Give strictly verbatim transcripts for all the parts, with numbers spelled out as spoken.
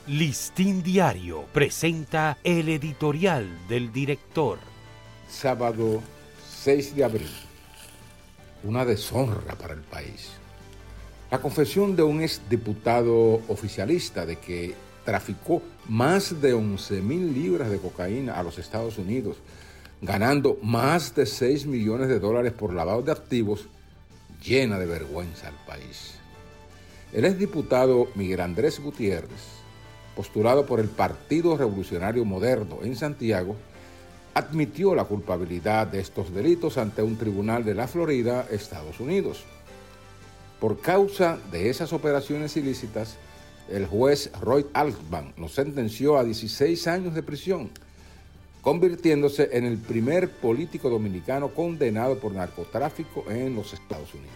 Listín Diario presenta el editorial del director. Sábado seis de abril. Una deshonra para el país. La confesión de un exdiputado oficialista de que traficó más de once mil libras de cocaína a los Estados Unidos, ganando más de seis millones de dólares por lavado de activos, llena de vergüenza al país. El exdiputado Miguel Andrés Gutiérrez, postulado por el Partido Revolucionario Moderno en Santiago, admitió la culpabilidad de estos delitos ante un tribunal de la Florida, Estados Unidos. Por causa de esas operaciones ilícitas, el juez Roy Altman lo sentenció a dieciséis años de prisión, convirtiéndose en el primer político dominicano condenado por narcotráfico en los Estados Unidos.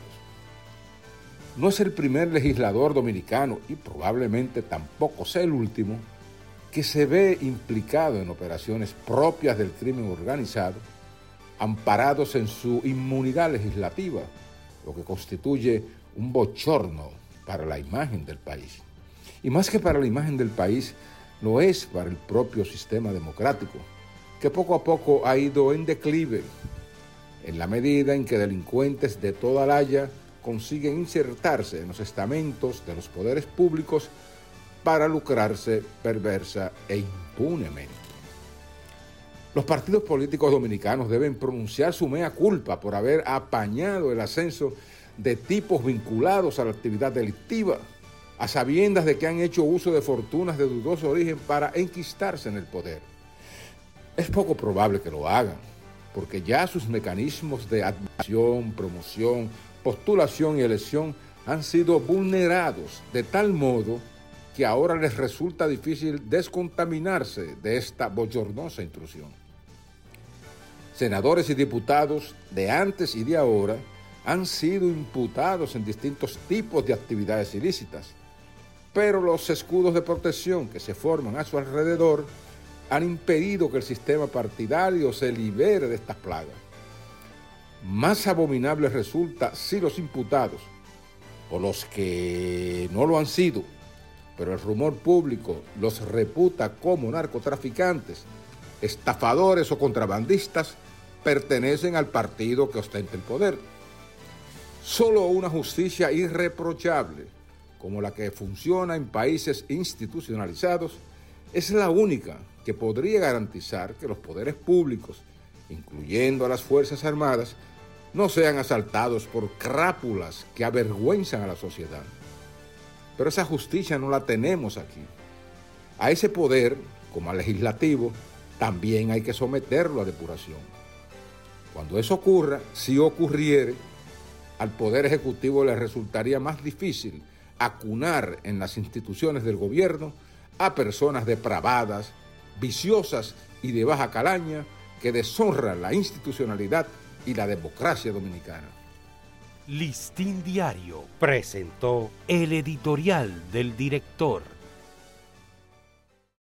No es el primer legislador dominicano, y probablemente tampoco sea el último, que se ve implicado en operaciones propias del crimen organizado, amparados en su inmunidad legislativa, lo que constituye un bochorno para la imagen del país. Y más que para la imagen del país, lo es para el propio sistema democrático, que poco a poco ha ido en declive, en la medida en que delincuentes de toda la haya consiguen insertarse en los estamentos de los poderes públicos para lucrarse perversa e impunemente. Los partidos políticos dominicanos deben pronunciar su mea culpa por haber apañado el ascenso de tipos vinculados a la actividad delictiva, a sabiendas de que han hecho uso de fortunas de dudoso origen para enquistarse en el poder. Es poco probable que lo hagan, porque ya sus mecanismos de admisión, promoción, postulación y elección han sido vulnerados de tal modo que ahora les resulta difícil descontaminarse de esta bochornosa intrusión. Senadores y diputados de antes y de ahora han sido imputados en distintos tipos de actividades ilícitas, pero los escudos de protección que se forman a su alrededor han impedido que el sistema partidario se libere de estas plagas. Más abominable resulta si los imputados, o los que no lo han sido, pero el rumor público los reputa como narcotraficantes, estafadores o contrabandistas, pertenecen al partido que ostenta el poder. Solo una justicia irreprochable, como la que funciona en países institucionalizados, es la única que podría garantizar que los poderes públicos, incluyendo a las Fuerzas Armadas, no sean asaltados por crápulas que avergüenzan a la sociedad. Pero esa justicia no la tenemos aquí. A ese poder, como al legislativo, también hay que someterlo a depuración. Cuando eso ocurra, si ocurriere, al Poder Ejecutivo le resultaría más difícil acunar en las instituciones del gobierno a personas depravadas, viciosas y de baja calaña que deshonran la institucionalidad y la democracia dominicana. Listín Diario presentó el editorial del director.